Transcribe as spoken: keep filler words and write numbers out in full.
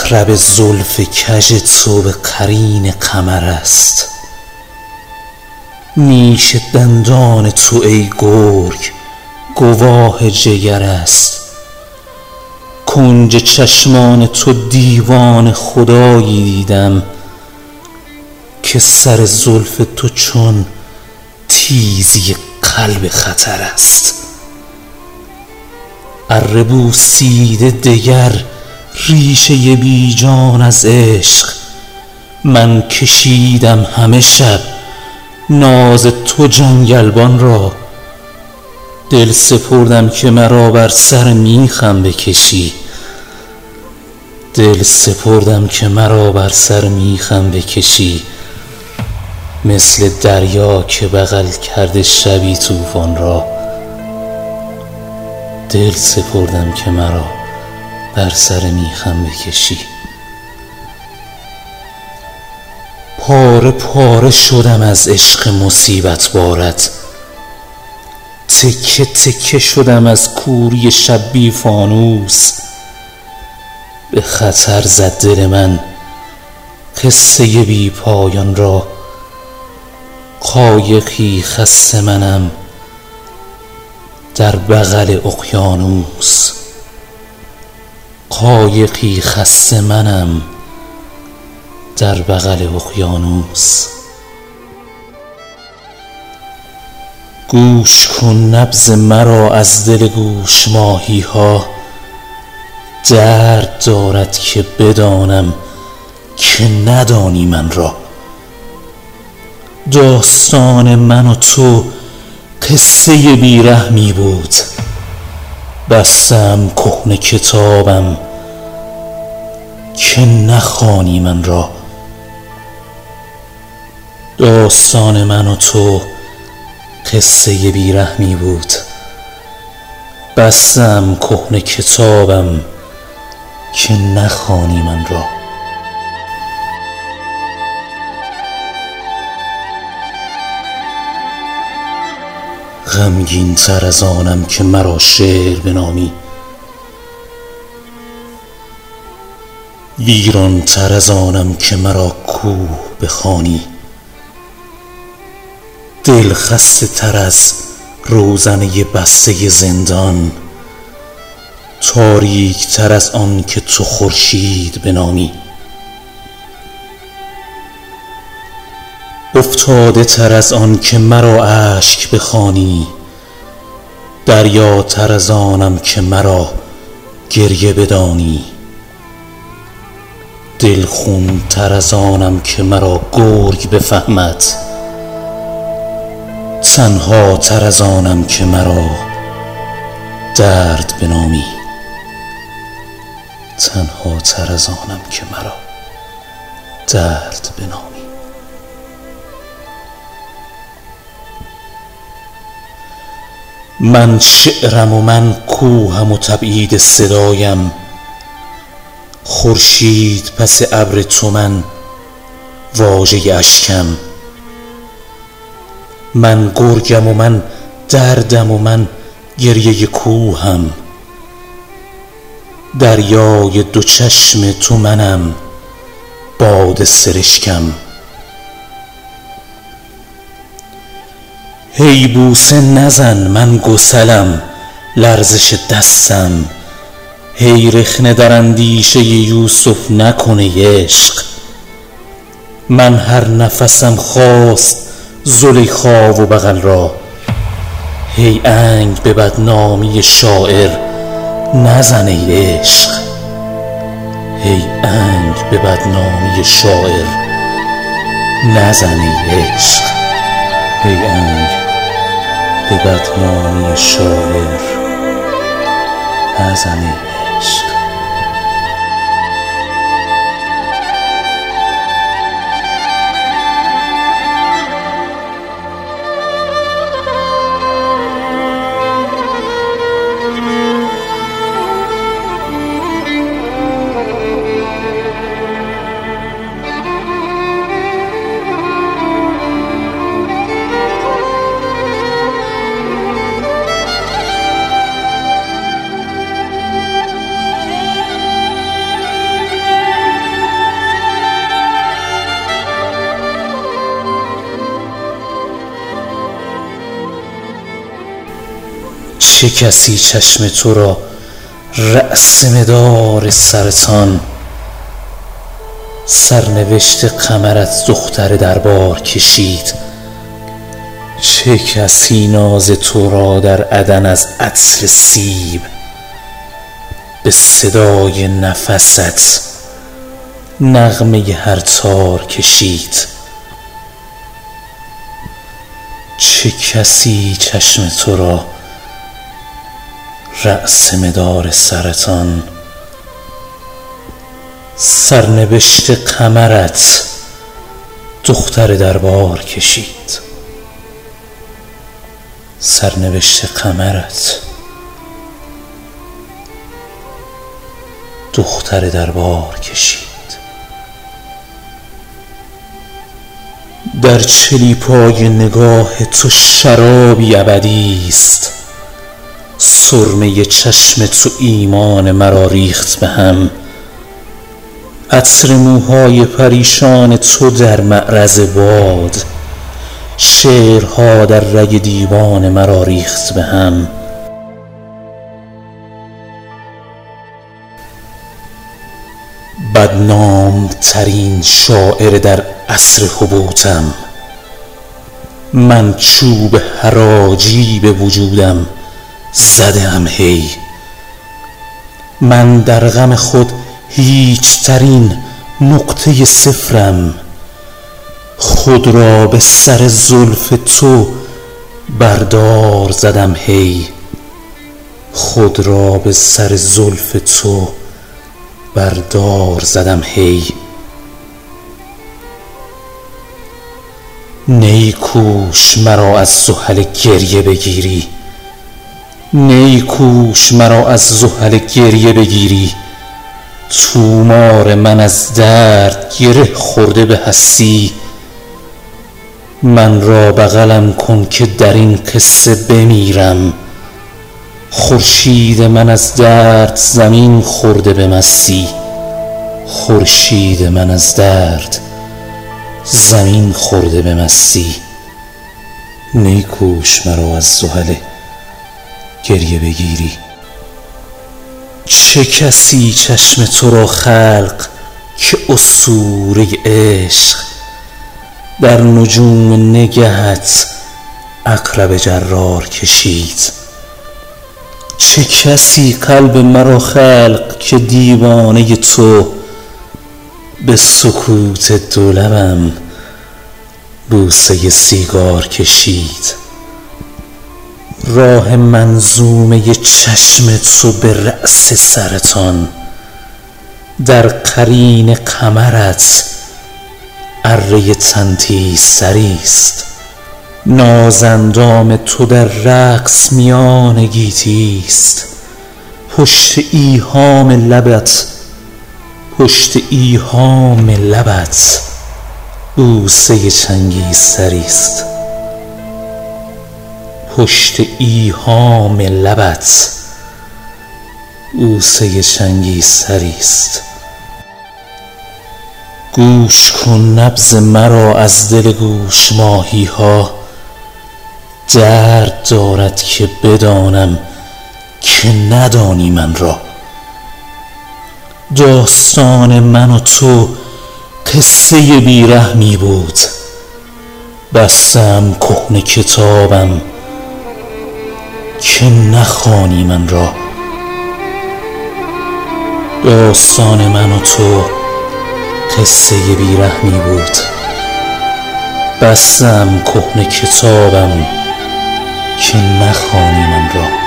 مخرب زلف کژ تو به قرین قمر است. نیش دندان تو ای گرگ گواه جگر است. کنج چشمان تو دیوان خدایی دیدم که سر زلف تو چون تیزی قلب خطر است. اره بوسیده دگر ریشه بی جان از عشق، من کشیدم همه شب ناز تو جنگلبان را. دل سپردم که مرا بر سر میخم بکشی، دل سپردم که مرا بر سر میخم بکشی. مثل دریا که بغل کرده شبی طوفان را، دل سپردم که مرا بر سر میخم بکشی. پاره پاره شدم از عشق مصیبت بارت، تکه تکه شدم از کوری شب بی فانوس. به خطر زد دل من قصه بی پایان را، قایقی خسته منم در بغل اقیانوس. قایقی خسته منم در بغل اقیانوس. گوش کن نبض مرا از دل گوش ماهی ها، درد دارد که بدانم که ندانی من را. داستان من و تو قصه بیرحمی بود، بستم کهنه کتابم که نخوانی من را. داستان من و تو قصه بیرحمی بود، بستم کهنه کتابم که نخوانی من را. غمگین تر از آنم که مرا شعر بنامی، ویران تر از آنم که مرا کوه بخوانی. دل خسته تر از روزنه بسته زندان، تاریک تر از آن که تو خورشید بنامی. افتاده تر از آن که مرا اشک بخوانی، دریا تر از آنم که مرا گریه بدانی. دل خون تر از آنم که مرا گرگ بفهمد، تنها تر از آنم که مرا درد بنامی. تنها تر از آنم که مرا درد بنامی. من شعرم و من کوهم و تبعید صدایم، خورشید پس ابر تو من واژه اشکم. من گرگم و من دردم و من گریه کوهم، دریای دو چشم تو منم باد سرشکم. هی بوسه نزن من گسلم لرزش دستم، هی رخنه در اندیشه یوسف نکنه عشق. من هر نفسم خواست زلیخا و بغل را، هی انگ به بدنامی شاعر نزن ای عشق. هی انگ به بدنامی شاعر نزن ای عشق. هی انگ به بدنامی شاعر نزن ای عشق. چه کسی چشم تو را رأس مدار سرطان، سرنوشت قمرت دختر دربار کشید. چه کسی ناز تو را در عدن از عطر سیب، به صدای نفست نغمه هر تار کشید. چه کسی چشم تو را رأس مدار سرطان، سرنوشت قمرت دختر دربار کشید. سرنوشت قمرت دختر دربار کشید. در چلیپای نگاه تو شرابی ابدی است، سرمه چشم تو ایمان مرا ریخت به هم. عطر موهای پریشان تو در معرض باد، شعرها در رگ دیوان مرا ریخت به هم. بدنام ترین شاعر در عصر حبوطم، من چوب حراجی به وجودم زده ام هی. من در غم خود هیچ ترین نقطه صفرم، خود را به سر زلف تو بردار زدم هی. خود را به سر زلف تو بردار زدم هی. نی کوش مرا از زحل گریه بگیری، نی کوش مرا از زحل گریه بگیری. تومار من از درد گره خورده به هستی، من را بغلم کن که در این قصه بمیرم. خورشید من از درد زمین خورده به مستی، خورشید من از درد زمین خورده به مستی. نی کوش مرا از زحل گریه بگیری. چه کسی چشم تو را خلق که اسطوره عشق، در نجوم نگهت عقرب جرار کشید. چه کسی قلب مرا خلق که دیوانه تو، به سکوت دو لبم بوسه سیگار کشید. راه منظومه چشم تو به رأس سرطان، در قرین قمرت اره تنتیستری است. نازندام تو در رقص میان گیتی است. پشت ایهام لبت پشت ایهام لبت بوسه چنگیزتری است. پشت ایهام لبت بوسه چنگیزتری است. گوش کن نبض مرا از دل گوش ماهی ها، درد دارد که بدانم که ندانی من را. داستان من و تو قصه بیرحمی بود، بستم کهنه کتابم که نخوانی من را. داستان من و تو قصه بیرحمی بود، بستم کهنه کتابم که نخوانی من را.